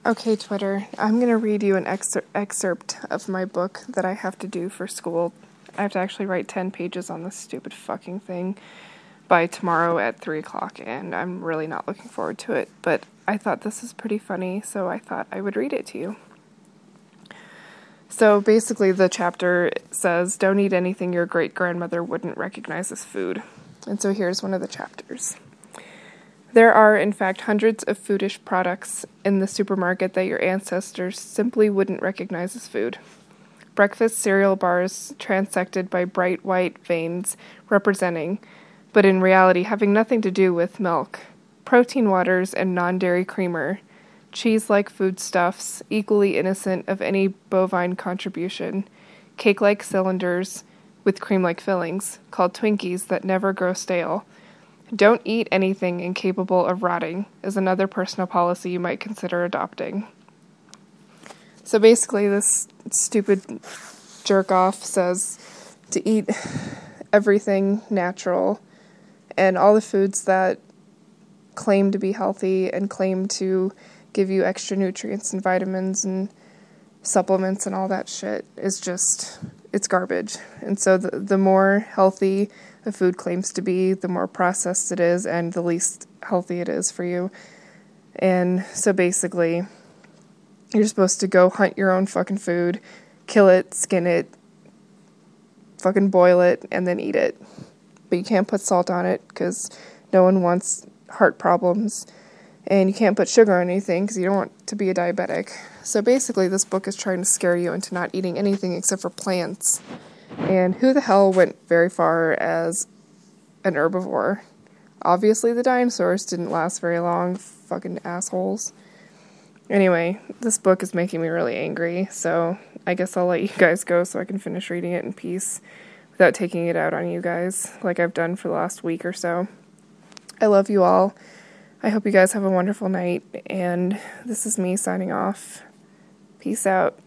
Okay, Twitter, I'm going to read you an excerpt of my book that I have to do for school. I have to actually write 10 pages on this stupid fucking thing by tomorrow at 3 o'clock, and I'm really not looking forward to it. But I thought this was pretty funny, so I thought I would read it to you. So basically the chapter says, don't eat anything your great-grandmother wouldn't recognize as food. And so here's one of the chapters. There are, in fact, hundreds of foodish products in the supermarket that your ancestors simply wouldn't recognize as food. Breakfast cereal bars transected by bright white veins representing, but in reality having nothing to do with, milk. Protein waters and non-dairy creamer. Cheese-like foodstuffs, equally innocent of any bovine contribution. Cake-like cylinders with cream-like fillings, called Twinkies that never grow stale. Don't eat anything incapable of rotting is another personal policy you might consider adopting. So basically this stupid jerk-off says to eat everything natural and all the foods that claim to be healthy and claim to give you extra nutrients and vitamins and supplements and all that shit is just, it's garbage. And so the more healthy a food claims to be, the more processed it is and the least healthy it is for you. And so basically, you're supposed to go hunt your own fucking food, kill it, skin it, fucking boil it, and then eat it. But you can't put salt on it because no one wants heart problems. And you can't put sugar on anything because you don't want to be a diabetic. So basically, this book is trying to scare you into not eating anything except for plants. And who the hell went very far as an herbivore? Obviously, the dinosaurs didn't last very long. Fucking assholes. Anyway, this book is making me really angry, so I guess I'll let you guys go so I can finish reading it in peace without taking it out on you guys like I've done for the last week or so. I love you all. I hope you guys have a wonderful night, and this is me signing off. Peace out.